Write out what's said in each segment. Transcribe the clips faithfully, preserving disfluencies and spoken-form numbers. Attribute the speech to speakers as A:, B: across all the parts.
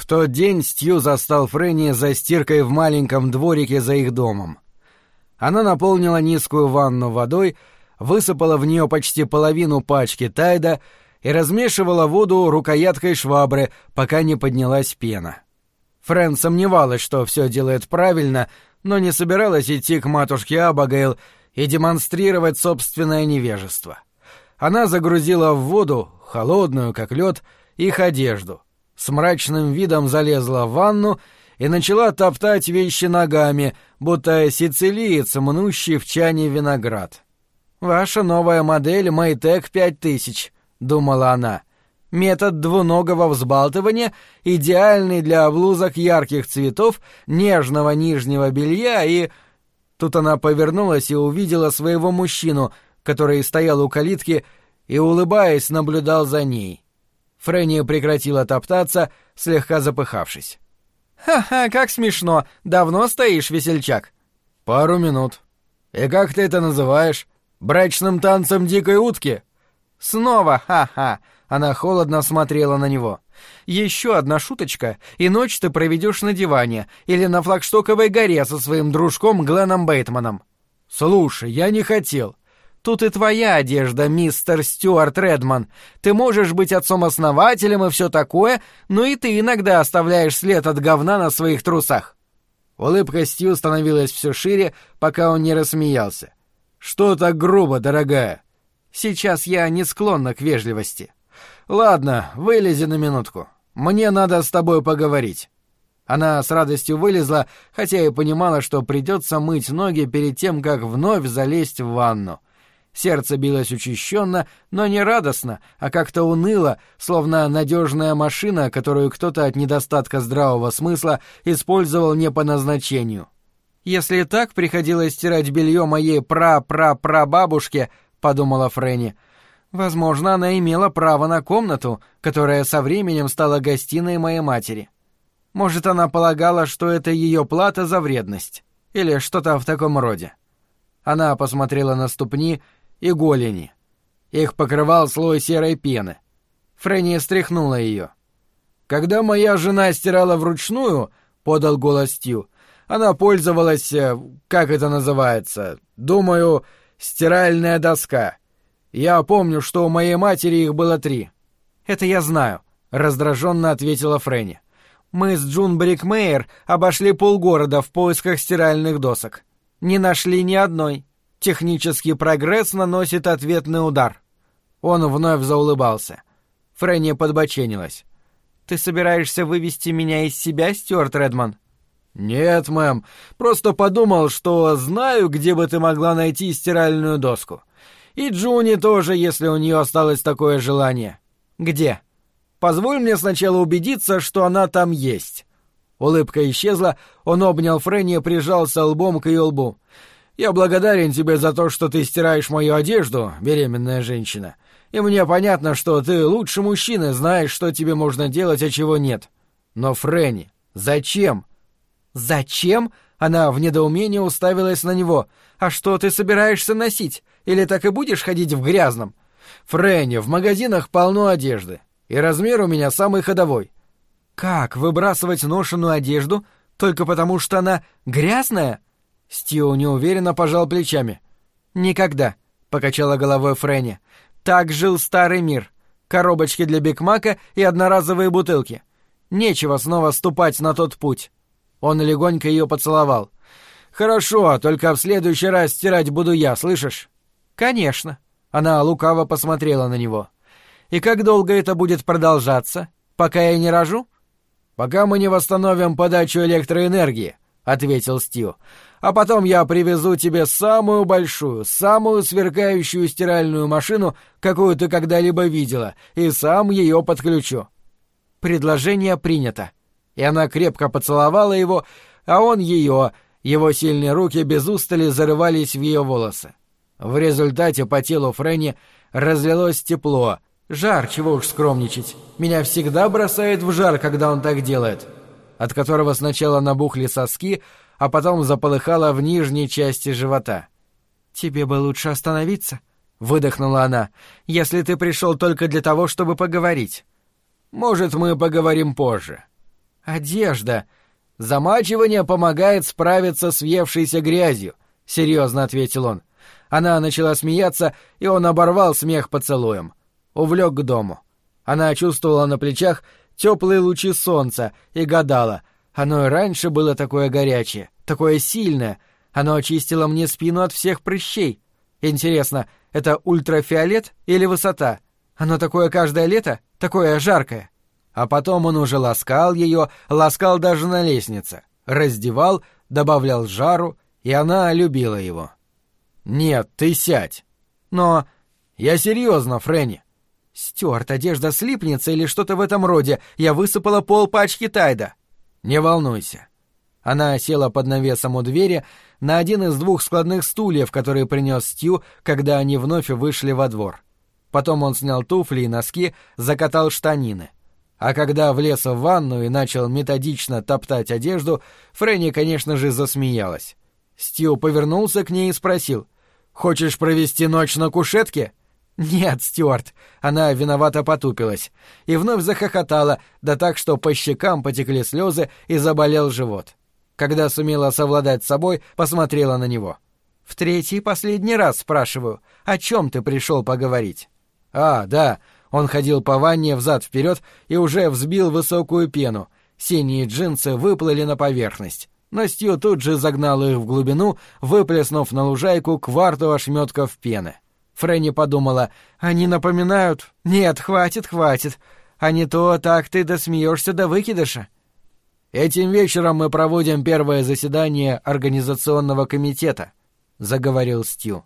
A: В тот день Стью застал Фрэнни за стиркой в маленьком дворике за их домом. Она наполнила низкую ванну водой, высыпала в нее почти половину пачки Тайда и размешивала воду рукояткой швабры, пока не поднялась пена. Фрэн сомневалась, что все делает правильно, но не собиралась идти к матушке Абигейл и демонстрировать собственное невежество. Она загрузила в воду, холодную, как лед, их одежду, с мрачным видом залезла в ванну и начала топтать вещи ногами, будто сицилиец, мнущий в чане виноград. «Ваша новая модель Мэйтек пять тысяч», — думала она. «Метод двуногого взбалтывания, идеальный для блузок ярких цветов, нежного нижнего белья и...» Тут она повернулась и увидела своего мужчину, который стоял у калитки и, улыбаясь, наблюдал за ней. Фрэнни прекратила топтаться, слегка запыхавшись. «Ха-ха, как смешно! Давно стоишь, весельчак?» «Пару минут. И как ты это называешь? Брачным танцем дикой утки?» «Снова ха-ха!» — она холодно смотрела на него. «Еще одна шуточка, и ночь ты проведешь на диване или на флагштоковой горе со своим дружком Гленном Бейтманом». «Слушай, я не хотел». «Тут и твоя одежда, мистер Стюарт Редман. Ты можешь быть отцом-основателем и все такое, но и ты иногда оставляешь след от говна на своих трусах». Улыбка Стью становилась все шире, пока он не рассмеялся. «Что так грубо, дорогая?» «Сейчас я не склонна к вежливости». «Ладно, вылези на минутку. Мне надо с тобой поговорить». Она с радостью вылезла, хотя и понимала, что придется мыть ноги перед тем, как вновь залезть в ванну. Сердце билось учащенно, но не радостно, а как-то уныло, словно надежная машина, которую кто-то от недостатка здравого смысла использовал не по назначению. «Если так приходилось стирать белье моей пра-пра-прабабушке», — подумала Фрэнни, — «возможно, она имела право на комнату, которая со временем стала гостиной моей матери. Может, она полагала, что это ее плата за вредность, или что-то в таком роде». Она посмотрела на ступни и голени. Их покрывал слой серой пены. Фрэнни стряхнула ее. «Когда моя жена стирала вручную, — подал голос Стью, — она пользовалась, как это называется, думаю, стиральная доска. Я помню, что у моей матери их было три». «Это я знаю», — раздраженно ответила Фрэнни. «Мы с Джун Брикмейер обошли полгорода в поисках стиральных досок. Не нашли ни одной. Технический прогресс наносит ответный удар». Он вновь заулыбался. Фрэнни подбоченилась. «Ты собираешься вывести меня из себя, Стюарт Редман?» «Нет, мэм. Просто подумал, что знаю, где бы ты могла найти стиральную доску. И Джуни тоже, если у нее осталось такое желание». «Где?» «Позволь мне сначала убедиться, что она там есть». Улыбка исчезла, он обнял Фрэнни и прижался лбом к ее лбу. «Я благодарен тебе за то, что ты стираешь мою одежду, беременная женщина. И мне понятно, что ты лучше мужчины, знаешь, что тебе можно делать, а чего нет. Но, Фрэнни, зачем?» «Зачем?» — она в недоумении уставилась на него. «А что ты собираешься носить? Или так и будешь ходить в грязном?» «Фрэнни, в магазинах полно одежды, и размер у меня самый ходовой». «Как выбрасывать ношеную одежду только потому, что она грязная?» Стью неуверенно пожал плечами. «Никогда», — покачала головой Фрэнни. «Так жил старый мир. Коробочки для Биг Мака и одноразовые бутылки. Нечего снова ступать на тот путь». Он легонько ее поцеловал. «Хорошо, только в следующий раз стирать буду я, слышишь?» «Конечно». Она лукаво посмотрела на него. «И как долго это будет продолжаться? Пока я не рожу?» «Пока мы не восстановим подачу электроэнергии», — ответил Стью. «А потом я привезу тебе самую большую, самую сверкающую стиральную машину, какую ты когда-либо видела, и сам ее подключу». Предложение принято. И она крепко поцеловала его, а он ее, его сильные руки без устали зарывались в ее волосы. В результате по телу Фрэнни разлилось тепло. Жар, чего уж скромничать. Меня всегда бросает в жар, когда он так делает. От которого сначала набухли соски, а потом заполыхало в нижней части живота. «Тебе бы лучше остановиться», — выдохнула она, — «если ты пришел только для того, чтобы поговорить». «Может, мы поговорим позже». «Одежда. Замачивание помогает справиться с въевшейся грязью», — серьезно ответил он. Она начала смеяться, и он оборвал смех поцелуем. Увлек к дому. Она чувствовала на плечах теплые лучи солнца и гадала. Оно и раньше было такое горячее, такое сильное. Оно очистило мне спину от всех прыщей. Интересно, это ультрафиолет или высота? Оно такое каждое лето, такое жаркое. А потом он уже ласкал ее, ласкал даже на лестнице, раздевал, добавлял жару, и она любила его. «Нет, ты сядь». «Но...» «Я серьезно, Фрэнни». «Стюарт, одежда слипнется или что-то в этом роде. Я высыпала полпачки Тайда». «Не волнуйся». Она села под навесом у двери на один из двух складных стульев, которые принес Стью, когда они вновь вышли во двор. Потом он снял туфли и носки, закатал штанины. А когда влез в ванну и начал методично топтать одежду, Фрэнни, конечно же, засмеялась. Стью повернулся к ней и спросил: «Хочешь провести ночь на кушетке?» «Нет, Стюарт». Она виновато потупилась и вновь захохотала, да так, что по щекам потекли слезы и заболел живот. Когда сумела совладать с собой, посмотрела на него. «В третий и последний раз спрашиваю, о чем ты пришел поговорить?» «А, да». Он ходил по ванне взад-вперед и уже взбил высокую пену. Синие джинсы выплыли на поверхность. Но Стью тут же загнал их в глубину, выплеснув на лужайку кварту ошметков пены. Фрэнни подумала: «Они напоминают...» «Нет, хватит, хватит. А не то так ты досмеешься до выкидыша». «Этим вечером мы проводим первое заседание организационного комитета», — заговорил Стью.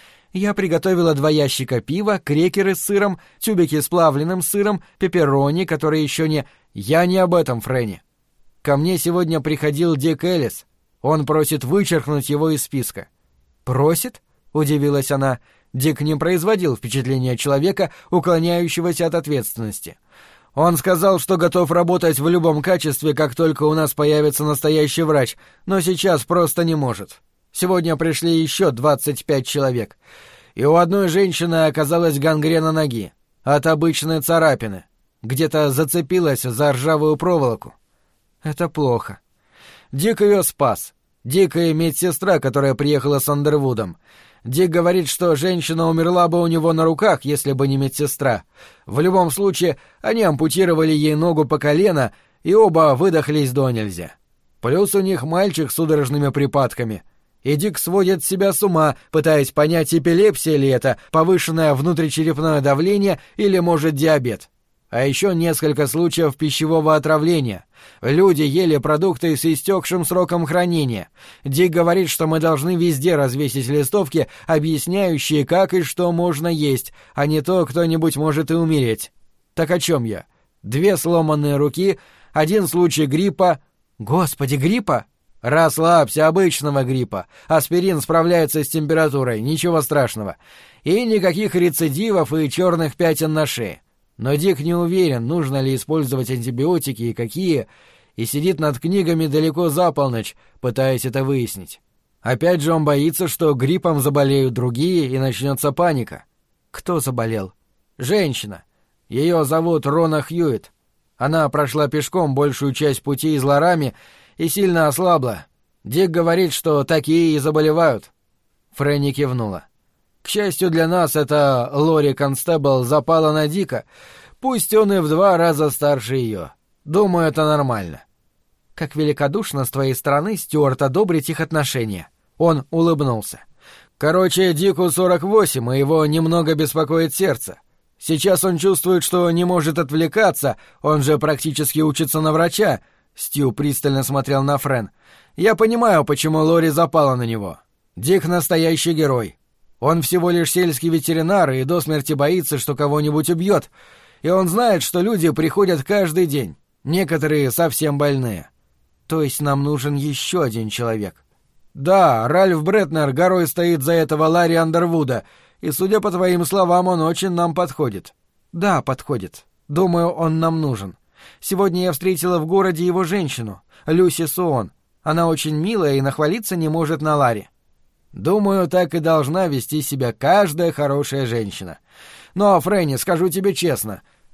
A: «Я приготовила два ящика пива, крекеры с сыром, тюбики с плавленным сыром, пепперони, которые еще не...» «Я не об этом, Фрэнни. Ко мне сегодня приходил Дик Эллис. Он просит вычеркнуть его из списка». «Просит?» — удивилась она. Дик не производил впечатления человека, уклоняющегося от ответственности. «Он сказал, что готов работать в любом качестве, как только у нас появится настоящий врач, но сейчас просто не может. Сегодня пришли еще двадцать пять человек, и у одной женщины оказалась гангрена ноги от обычной царапины. Где-то зацепилась за ржавую проволоку. Это плохо. Дик ее спас. Дик и медсестра, которая приехала с Андервудом. Дик говорит, что женщина умерла бы у него на руках, если бы не медсестра. В любом случае, они ампутировали ей ногу по колено, и оба выдохлись до нельзя. Плюс у них мальчик с судорожными припадками. И Дик сводит себя с ума, пытаясь понять, эпилепсия ли это, повышенное внутричерепное давление или, может, диабет. А еще несколько случаев пищевого отравления. Люди ели продукты с истекшим сроком хранения. Дик говорит, что мы должны везде развесить листовки, объясняющие, как и что можно есть, а не то кто-нибудь может и умереть. Так о чем я? Две сломанные руки, один случай гриппа... Господи, гриппа? Расслабься, обычного гриппа. Аспирин справляется с температурой, ничего страшного. И никаких рецидивов и черных пятен на шее. Но Дик не уверен, нужно ли использовать антибиотики и какие, и сидит над книгами далеко за полночь, пытаясь это выяснить. Опять же он боится, что гриппом заболеют другие, и начнется паника. Кто заболел? Женщина. Ее зовут Рона Хьюитт. Она прошла пешком большую часть пути из Ларами и сильно ослабла. Дик говорит, что такие и заболевают. Фрэнни кивнула. К счастью для нас, эта Лори Констебл запала на Дика, пусть он и в два раза старше ее. Думаю, это нормально. Как великодушно с твоей стороны, Стюарт, одобрить их отношения. Он улыбнулся. Короче, Дику сорок восемь, и его немного беспокоит сердце. Сейчас он чувствует, что не может отвлекаться, он же практически учится на врача. Стью пристально смотрел на Фрэн. Я понимаю, почему Лори запала на него. Дик настоящий герой. Он всего лишь сельский ветеринар и до смерти боится, что кого-нибудь убьет. И он знает, что люди приходят каждый день. Некоторые совсем больные. То есть нам нужен еще один человек. Да, Ральф Бретнер горой стоит за этого Ларри Андервуда, и, судя по твоим словам, он очень нам подходит. Да, подходит. Думаю, он нам нужен. Сегодня я встретила в городе его женщину, Люси Суон. Она очень милая и нахвалиться не может на Ларри. Думаю, так и должна вести себя каждая хорошая женщина. Но, Фрэнни, скажу тебе честно,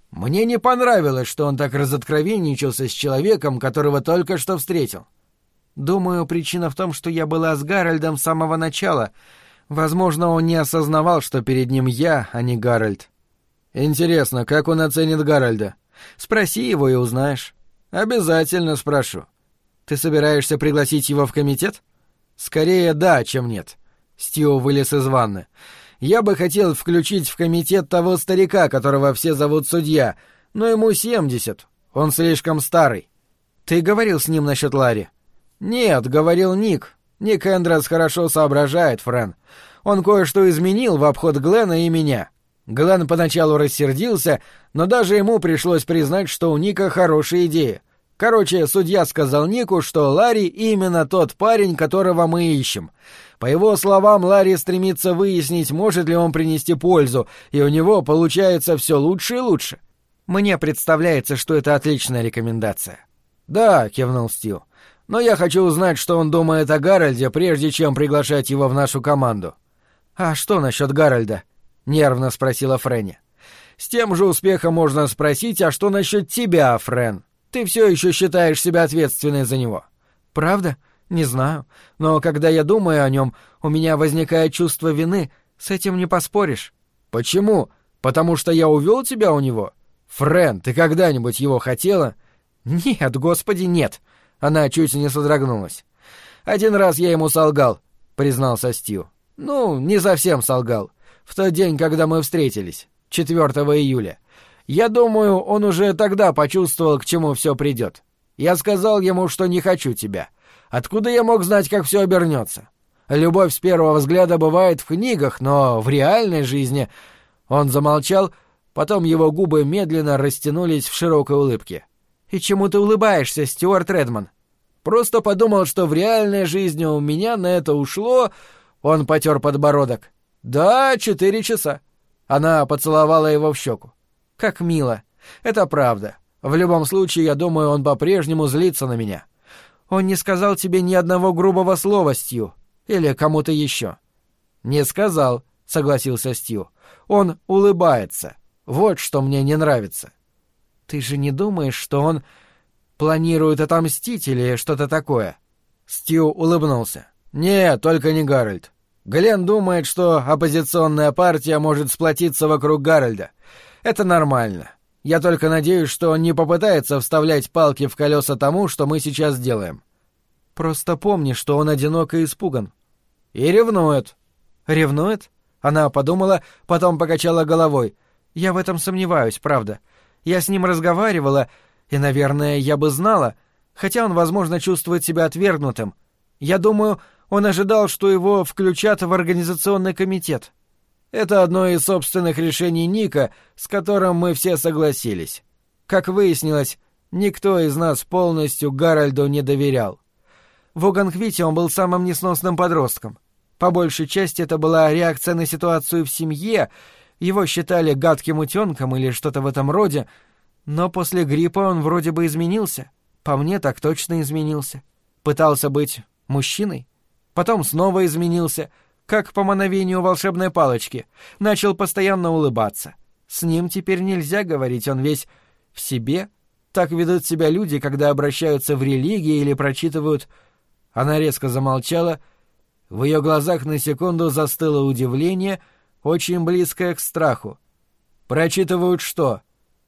A: Мне не понравилось, что он так разоткровенничался с человеком, которого только что встретил.
B: Думаю, причина в том, что я была с Гарольдом с самого начала. Возможно, он не осознавал, что перед ним я, а не Гарольд.
A: Интересно, как он оценит Гарольда?
B: Спроси его и узнаешь.
A: Обязательно спрошу.
B: Ты собираешься пригласить его в комитет?
A: Скорее да, чем нет. Стью вылез из ванны. Я бы хотел включить в комитет того старика, которого все зовут судья, но ему семьдесят. Он слишком старый.
B: Ты говорил с ним насчет Ларри?
A: Нет, говорил Ник. Ник Эндрос хорошо соображает, Френ. Он кое-что изменил в обход Глена и меня. Глен поначалу рассердился, но даже ему пришлось признать, что у Ника хорошая идея. Короче, судья сказал Нику, что Ларри именно тот парень, которого мы ищем. По его словам, Ларри стремится выяснить, может ли он принести пользу, и у него получается все лучше и лучше.
B: Мне представляется, что это отличная рекомендация.
A: Да, кивнул Стью. Но я хочу узнать, что он думает о Гарольде, прежде чем приглашать его в нашу команду.
B: А что насчет Гарольда? Нервно спросила Фрэнни.
A: С тем же успехом можно спросить, а что насчет тебя, Френ? Ты все еще считаешь себя ответственной за него.
B: Правда? Не знаю. Но когда я думаю о нем, у меня возникает чувство вины. С этим не поспоришь.
A: Почему? Потому что я увел тебя у него? Френ, ты когда-нибудь его хотела?
B: Нет, господи, нет.
A: Она чуть не содрогнулась. Один раз я ему солгал, признался Стью. Ну, не совсем солгал. В тот день, когда мы встретились, четвёртого июля. Я думаю, он уже тогда почувствовал, к чему все придет. Я сказал ему, что не хочу тебя. Откуда я мог знать, как все обернется? Любовь с первого взгляда бывает в книгах, но в реальной жизни... Он замолчал, потом его губы медленно растянулись в широкой улыбке.
B: «И чему ты улыбаешься, Стюарт Редман?»
A: «Просто подумал, что в реальной жизни у меня на это ушло...» Он потер подбородок. «Да, четыре часа». Она поцеловала его в щеку.
B: «Как мило.
A: Это правда. В любом случае, я думаю, он по-прежнему злится на меня».
B: «Он не сказал тебе ни одного грубого слова, Стью? Или кому-то еще?»
A: «Не сказал», — согласился Стью. «Он улыбается. Вот что мне не нравится».
B: «Ты же не думаешь, что он планирует отомстить или что-то такое?»
A: Стью улыбнулся. «Нет, только не Гарольд. Глен думает, что оппозиционная партия может сплотиться вокруг Гарольда. Это нормально. Я только надеюсь, что он не попытается вставлять палки в колеса тому, что мы сейчас делаем».
B: «Просто помни, что он одинок и испуган».
A: «И ревнует».
B: «Ревнует?» Она подумала, потом покачала головой. «Я в этом сомневаюсь, правда. Я с ним разговаривала, и, наверное, я бы знала, хотя он, возможно, чувствует себя отвергнутым. Я думаю, он ожидал, что его включат в организационный комитет».
A: Это одно из собственных решений Ника, с которым мы все согласились. Как выяснилось, никто из нас полностью Гарольду не доверял.
B: В Оганквите он был самым несносным подростком. По большей части это была реакция на ситуацию в семье, его считали гадким утенком или что-то в этом роде, но после гриппа он вроде бы изменился. По мне, так точно изменился. Пытался быть мужчиной, потом снова изменился, как по мановению волшебной палочки, начал постоянно улыбаться. С ним теперь нельзя говорить, он весь в себе. Так ведут себя люди, когда обращаются в религии или прочитывают... Она резко замолчала. В ее глазах на секунду застыло удивление, очень близкое к страху.
A: «Прочитывают что?»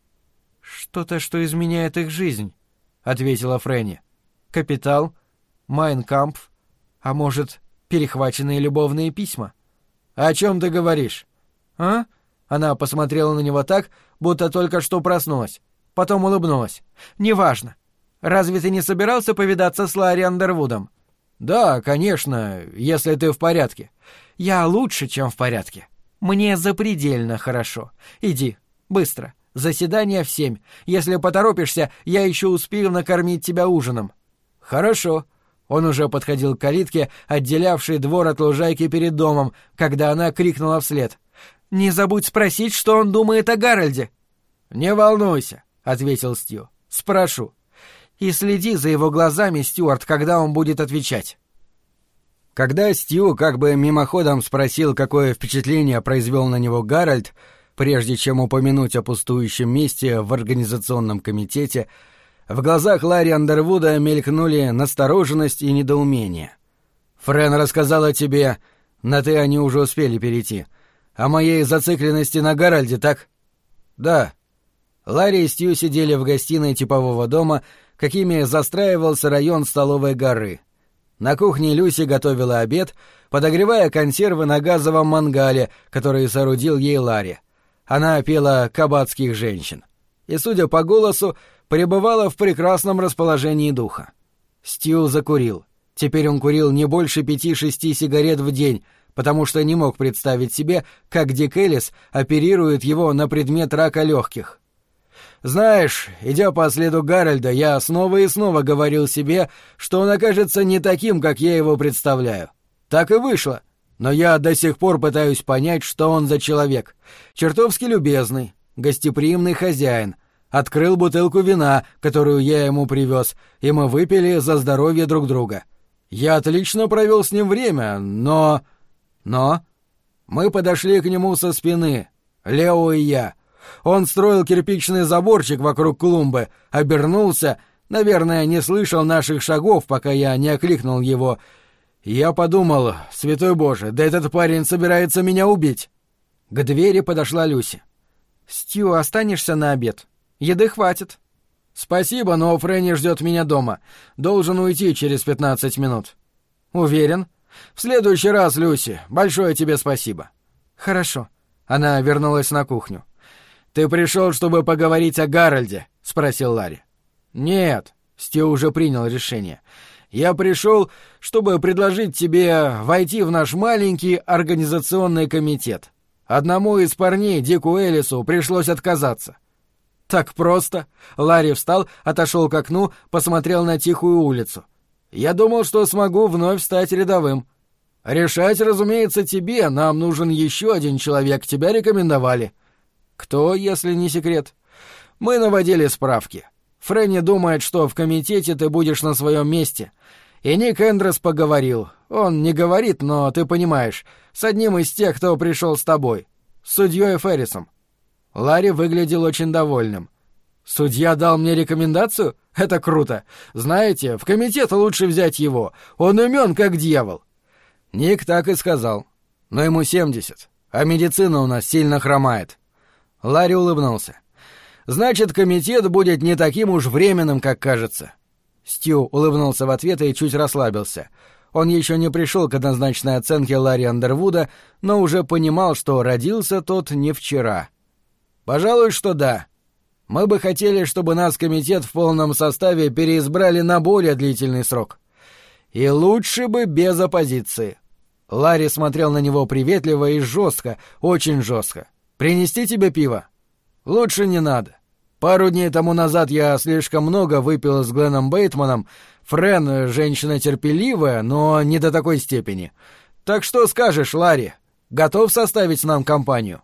B: «Что-то, что изменяет их жизнь», — ответила Фрэнни. «Капитал, Майн Кампф, а может, перехваченные любовные письма».
A: «О чем ты говоришь?»
B: «А?»
A: Она посмотрела на него так, будто только что проснулась. Потом улыбнулась.
B: «Неважно. Разве ты не собирался повидаться с Ларри Андервудом?»
A: «Да, конечно, если ты в порядке».
B: «Я лучше, чем в порядке. Мне запредельно хорошо. Иди, быстро. Заседание в семь. Если поторопишься, я еще успею накормить тебя ужином».
A: «Хорошо». Он уже подходил к калитке, отделявшей двор от лужайки перед домом, когда она крикнула вслед.
B: «Не забудь спросить, что он думает о Гарольде».
A: «Не волнуйся», — ответил Стью. «Спрошу».
B: «И следи за его глазами, Стюарт, когда он будет отвечать».
A: Когда Стью как бы мимоходом спросил, какое впечатление произвел на него Гарольд, Прежде чем упомянуть о пустующем месте в организационном комитете, в глазах Ларри Андервуда мелькнули настороженность и недоумение. «Френ рассказала тебе, на «ты» они уже успели перейти, о моей зацикленности на Гарольде, так?» «Да». Ларри и Стью сидели в гостиной типового дома, какими застраивался район Столовой горы. На кухне Люси готовила обед, подогревая консервы на газовом мангале, который соорудил ей Ларри. Она пела кабацких женщин. И, судя по голосу, пребывала в прекрасном расположении духа. Стью закурил. Теперь он курил не больше пяти-шести сигарет в день, потому что не мог представить себе, как Дик Эллис оперирует его на предмет рака легких. «Знаешь, идя по следу Гарольда, я снова и снова говорил себе, что он окажется не таким, как я его представляю. Так и вышло. Но я до сих пор пытаюсь понять, что он за человек. Чертовски любезный, гостеприимный хозяин. Открыл бутылку вина, которую я ему привез, и мы выпили за здоровье друг друга. Я отлично провел с ним время, но... Но... Мы подошли к нему со спины, Лео и я. Он строил кирпичный заборчик вокруг клумбы, обернулся, наверное, не слышал наших шагов, пока я не окликнул его. Я подумал, святой Боже, да этот парень собирается меня убить. К двери подошла Люси. «Стью, останешься на обед? Еды хватит». «Спасибо, но Фрэнни ждет меня дома. Должен уйти через пятнадцать минут». «Уверен?» «В следующий раз, Люси. Большое тебе спасибо». «Хорошо». Она вернулась на кухню. «Ты пришел, чтобы поговорить о Гарольде?» — спросил Ларри. «Нет», — Стью уже принял решение. «Я пришел, чтобы предложить тебе войти в наш маленький организационный комитет. Одному из парней, Дику Эллису, пришлось отказаться». «Так просто?» Ларри встал, отошел к окну, посмотрел на тихую улицу. «Я думал, что смогу вновь стать рядовым. Решать, разумеется, тебе. Нам нужен еще один человек. Тебя рекомендовали». «Кто, если не секрет?» «Мы наводили справки. Фрэнни думает, что в комитете ты будешь на своем месте. И Ник Эндрес поговорил. Он не говорит, но ты понимаешь, с одним из тех, кто пришел с тобой. С судьей Феррисом». Ларри выглядел очень довольным. «Судья дал мне рекомендацию? Это круто. Знаете, в комитет лучше взять его. Он умен, как дьявол». Ник так и сказал. «Но ему семьдесят, а медицина у нас сильно хромает». Ларри улыбнулся. «Значит, комитет будет не таким уж временным, как кажется». Стью улыбнулся в ответ и чуть расслабился. Он еще не пришел к однозначной оценке Ларри Андервуда, но уже понимал, что родился тот не вчера. «Пожалуй, что да. Мы бы хотели, чтобы нас комитет в полном составе переизбрали на более длительный срок. И лучше бы без оппозиции». Ларри смотрел на него приветливо и жестко, очень жестко. «Принести тебе пиво?» «Лучше не надо. Пару дней тому назад я слишком много выпил с Гленном Бейтманом. Френ — женщина терпеливая, но не до такой степени. Так что скажешь, Ларри? Готов составить нам компанию?»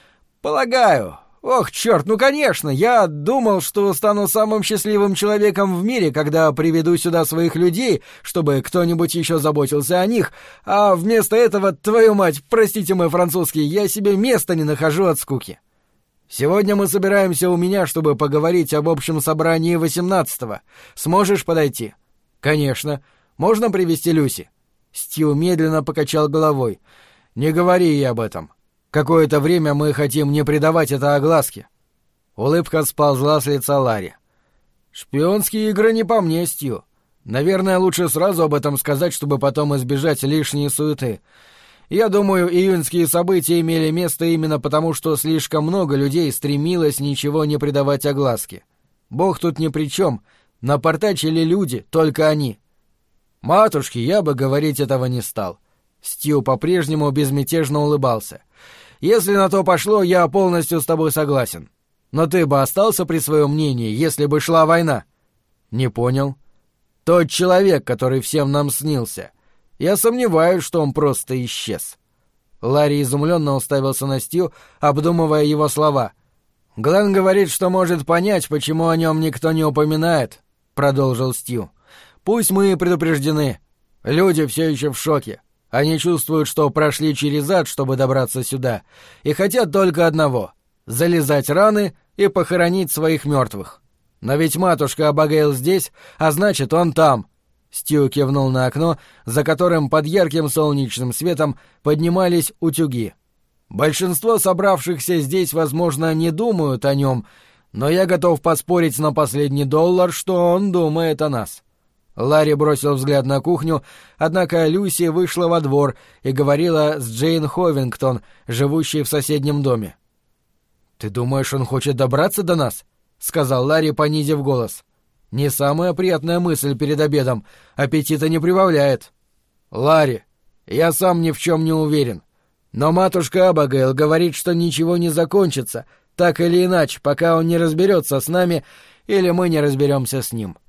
A: «Полагаю. Ох, черт, ну конечно, я думал, что стану самым счастливым человеком в мире, когда приведу сюда своих людей, чтобы кто-нибудь еще заботился о них, а вместо этого, твою мать, простите мой французский, я себе места не нахожу от скуки. Сегодня мы собираемся у меня, чтобы поговорить об общем собрании восемнадцатого. Сможешь подойти?» «Конечно. Можно привести Люси?» Стью медленно покачал головой. «Не говори ей об этом. Какое-то время мы хотим не придавать это огласке». Улыбка сползла с лица Ларри. «Шпионские игры не по мне, Стью. Наверное, лучше сразу об этом сказать, чтобы потом избежать лишней суеты. Я думаю, июньские события имели место именно потому, что слишком много людей стремилось ничего не придавать огласке. Бог тут ни при чем. Напортачили люди, только они. Матушки, я бы говорить этого не стал». Стью по-прежнему безмятежно улыбался. «Если на то пошло, я полностью с тобой согласен. Но ты бы остался при своем мнении, если бы шла война?» «Не понял». «Тот человек, который всем нам снился. Я сомневаюсь, что он просто исчез». Ларри изумленно уставился на Стью, обдумывая его слова. «Глен говорит, что может понять, почему о нем никто не упоминает», — продолжил Стью. «Пусть мы и предупреждены. Люди все еще в шоке. Они чувствуют, что прошли через ад, чтобы добраться сюда, и хотят только одного залезать раны и похоронить своих мертвых. Но ведь матушка Абигейл здесь, а значит, он там. Стью кивнул на окно, за которым под ярким солнечным светом поднимались утюги. Большинство собравшихся здесь, возможно, не думают о нем, но я готов поспорить на последний доллар, что он думает о нас. Ларри бросил взгляд на кухню, однако Люси вышла во двор и говорила с Джейн Ховингтон, живущей в соседнем доме. «Ты думаешь, он хочет добраться до нас?» — сказал Ларри, понизив голос. «Не самая приятная мысль перед обедом. Аппетита не прибавляет». «Ларри, я сам ни в чем не уверен. Но матушка Абигейл говорит, что ничего не закончится, так или иначе, пока он не разберется с нами или мы не разберемся с ним».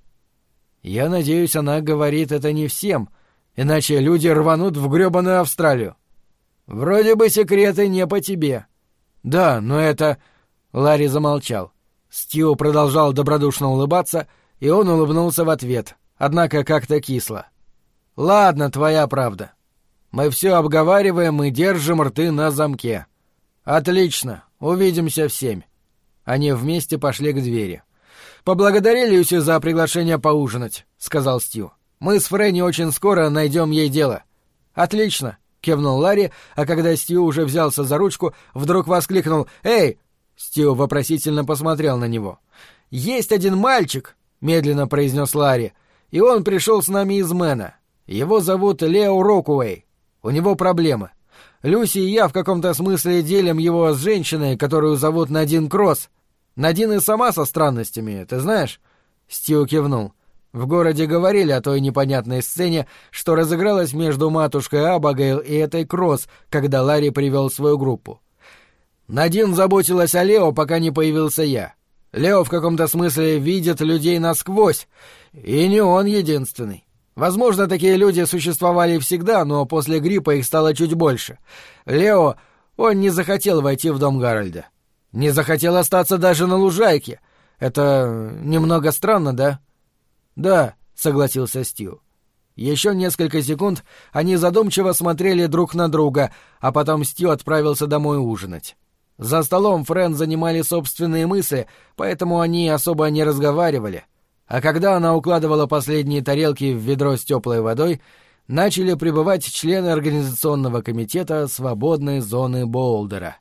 A: «Я надеюсь, она говорит это не всем, иначе люди рванут в грёбаную Австралию». «Вроде бы секреты не по тебе». «Да, но это...» Ларри замолчал. Стью продолжал добродушно улыбаться, и он улыбнулся в ответ, однако как-то кисло. «Ладно, твоя правда. Мы все обговариваем и держим рты на замке». «Отлично, увидимся в семь». Они вместе пошли к двери. «Поблагодари Люси за приглашение поужинать», — сказал Стью. «Мы с Фрэнни очень скоро найдем ей дело». «Отлично», — кивнул Ларри, а когда Стью уже взялся за ручку, вдруг воскликнул: «Эй!» Стью вопросительно посмотрел на него. «Есть один мальчик», — медленно произнес Ларри, — «и он пришел с нами из Мэна. Его зовут Лео Рокуэй. У него проблемы. Люси и я в каком-то смысле делим его с женщиной, которую зовут Надин Кросс. Надин и сама со странностями, ты знаешь?» Стью кивнул. В городе говорили о той непонятной сцене, что разыгралась между матушкой Абигейл и этой Кросс, когда Ларри привел свою группу. Надин заботилась о Лео, пока не появился я. Лео в каком-то смысле видит людей насквозь, и не он единственный. Возможно, такие люди существовали всегда, но после гриппа их стало чуть больше. Лео, он не захотел войти в дом Гарольда. Не захотел остаться даже на лужайке. Это немного странно, да? Да, согласился Стью. Еще несколько секунд они задумчиво смотрели друг на друга, а потом Стью отправился домой ужинать. За столом Фрэн занимали собственные мысли, поэтому они особо не разговаривали. А когда она укладывала последние тарелки в ведро с теплой водой, начали прибывать члены организационного комитета свободной зоны Боулдера.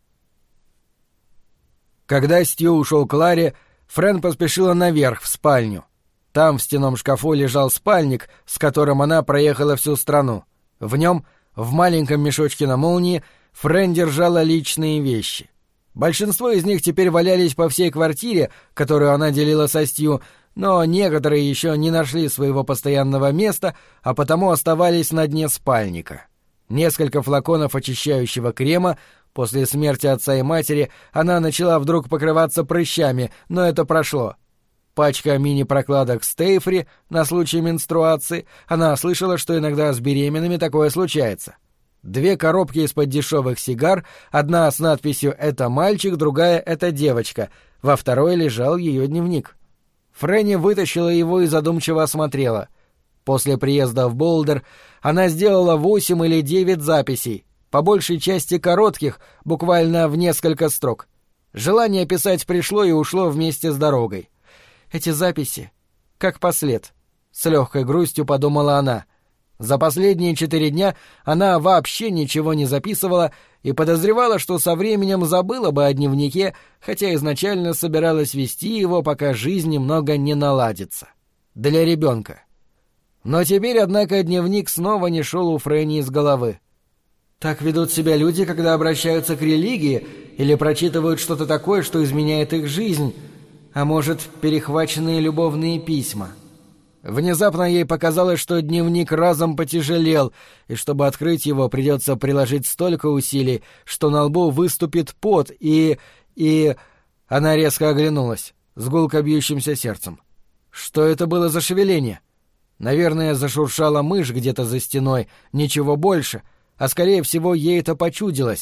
A: Когда Стью ушел к Ларе, Фрэн поспешила наверх, в спальню. Там в стенном шкафу лежал спальник, с которым она проехала всю страну. В нем, в маленьком мешочке на молнии, Фрэн держала личные вещи. Большинство из них теперь валялись по всей квартире, которую она делила со Стью, но некоторые еще не нашли своего постоянного места, а потому оставались на дне спальника. Несколько флаконов очищающего крема. После смерти отца и матери она начала вдруг покрываться прыщами, но это прошло. Пачка мини-прокладок Стейфри на случай менструации. Она слышала, что иногда с беременными такое случается. Две коробки из-под дешевых сигар, одна с надписью «Это мальчик», другая «Это девочка». Во второй лежал ее дневник. Фрэнни вытащила его и задумчиво осмотрела. После приезда в Боулдер она сделала восемь или девять записей, по большей части коротких, буквально в несколько строк. Желание писать пришло и ушло вместе с дорогой. Эти записи как послед. С легкой грустью подумала она. За последние четыре дня она вообще ничего не записывала и подозревала, что со временем забыла бы о дневнике, хотя изначально собиралась вести его, пока жизнь немного не наладится. Для ребенка. Но теперь, однако, дневник снова не шел у Фрэнни из головы. Так ведут себя люди, когда обращаются к религии или прочитывают что-то такое, что изменяет их жизнь, а может, перехваченные любовные письма. Внезапно ей показалось, что дневник разом потяжелел, и чтобы открыть его, придется приложить столько усилий, что на лбу выступит пот, и... и... Она резко оглянулась, с гулко бьющимся сердцем. Что это было за шевеление? Наверное, зашуршала мышь где-то за стеной, ничего больше, а скорее всего ей это почудилось.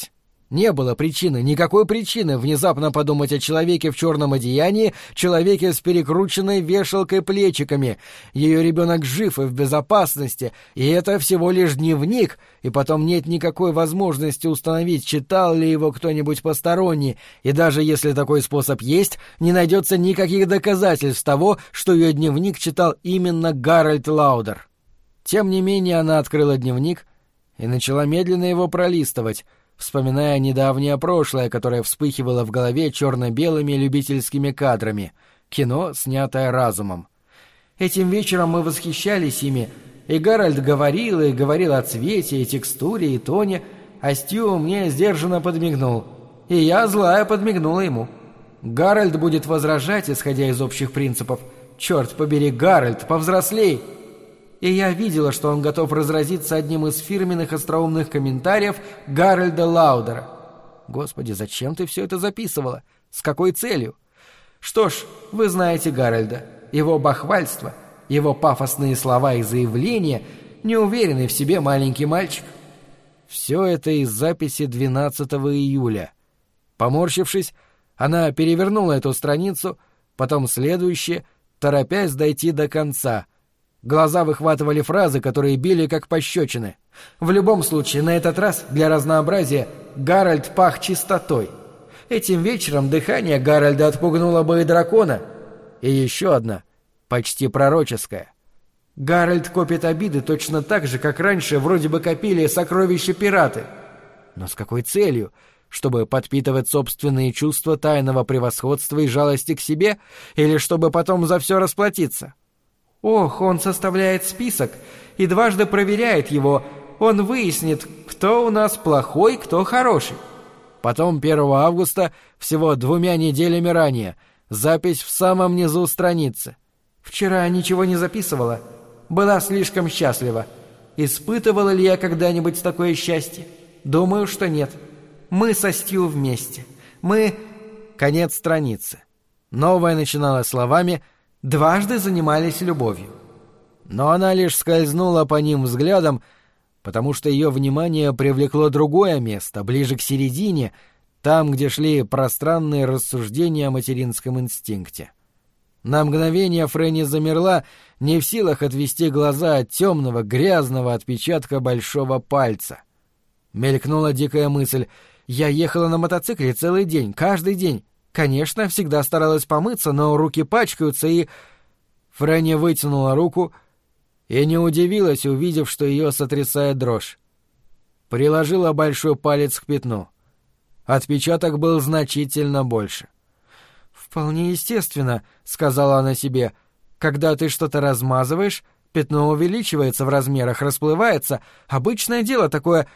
A: Не было причины, никакой причины внезапно подумать о человеке в черном одеянии, человеке с перекрученной вешалкой плечиками. Ее ребенок жив и в безопасности, и это всего лишь дневник, и потом нет никакой возможности установить, читал ли его кто-нибудь посторонний, и даже если такой способ есть, не найдется никаких доказательств того, что ее дневник читал именно Гарольд Лаудер. Тем не менее она открыла дневник и начала медленно его пролистывать, вспоминая недавнее прошлое, которое вспыхивало в голове черно-белыми любительскими кадрами. Кино, снятое разумом. Этим вечером мы восхищались ими, и Гарольд говорил и говорил о цвете, и текстуре, и тоне, а Стью мне сдержанно подмигнул, и я, злая, подмигнула ему. Гарольд будет возражать, исходя из общих принципов. Черт побери, Гарольд, повзрослей! И я видела, что он готов разразиться одним из фирменных остроумных комментариев Гарольда Лаудера. Господи, зачем ты все это записывала? С какой целью? Что ж, вы знаете Гарольда. Его бахвальство, его пафосные слова и заявления, неуверенный в себе маленький мальчик. Все это из записи двенадцатого июля. Поморщившись, она перевернула эту страницу, потом следующее, торопясь дойти до конца. Глаза выхватывали фразы, которые били как пощечины. В любом случае, на этот раз, для разнообразия, Гарольд пах чистотой. Этим вечером дыхание Гарольда отпугнуло бы и дракона. И еще одна, почти пророческая. Гарольд копит обиды точно так же, как раньше вроде бы копили сокровища пираты. Но с какой целью? Чтобы подпитывать собственные чувства тайного превосходства и жалости к себе? Или чтобы потом за все расплатиться? Ох, он составляет список и дважды проверяет его. Он выяснит, кто у нас плохой, кто хороший. Потом первого августа, всего двумя неделями ранее, запись в самом низу страницы. Вчера ничего не записывала. Была слишком счастлива. Испытывала ли я когда-нибудь такое счастье? Думаю, что нет. Мы со Стью вместе. Мы... Конец страницы. Новая начиналась словами «дважды занимались любовью». Но она лишь скользнула по ним взглядом, потому что ее внимание привлекло другое место, ближе к середине, там, где шли пространные рассуждения о материнском инстинкте. На мгновение Фрэнни замерла, не в силах отвести глаза от темного, грязного отпечатка большого пальца. Мелькнула дикая мысль. Я ехала на мотоцикле целый день, каждый день. Конечно, всегда старалась помыться, но руки пачкаются, и... Фрэнни вытянула руку и не удивилась, увидев, что ее сотрясает дрожь. Приложила большой палец к пятну. Отпечаток был значительно больше. «Вполне естественно», — сказала она себе, — «когда ты что-то размазываешь, пятно увеличивается в размерах, расплывается. Обычное дело такое...»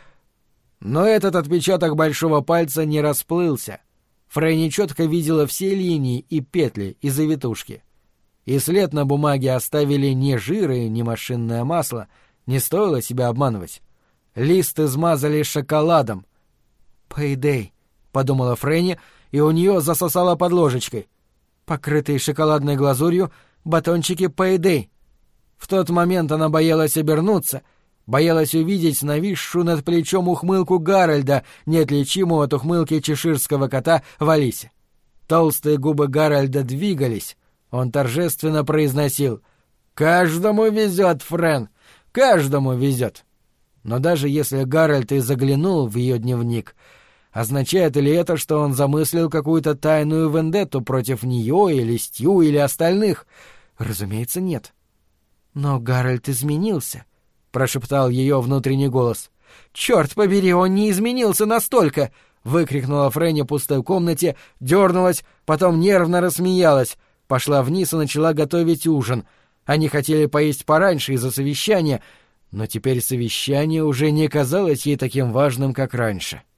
A: Но этот отпечаток большого пальца не расплылся. Фрэнни четко видела все линии и петли, и завитушки. И след на бумаге оставили не жиры, не машинное масло. Не стоило себя обманывать. Лист измазали шоколадом. «Пэйдэй», — подумала Фрэнни, и у нее засосало под ложечкой. Покрытые шоколадной глазурью батончики «Пэйдэй». В тот момент она боялась обернуться, боялась увидеть нависшую над плечом ухмылку Гарольда, неотличимую от ухмылки чеширского кота в Алисе. Толстые губы Гарольда двигались. Он торжественно произносил: «Каждому везет, Фрэн, каждому везет». Но даже если Гарольд и заглянул в ее дневник, означает ли это, что он замыслил какую-то тайную вендетту против нее или Стью или остальных? Разумеется, нет. «Но Гарольд изменился», — прошептал ее внутренний голос. «Черт побери, он не изменился настолько!» — выкрикнула Фрэнни в пустой комнате, дернулась, потом нервно рассмеялась, пошла вниз и начала готовить ужин. Они хотели поесть пораньше из-за совещания, но теперь совещание уже не казалось ей таким важным, как раньше.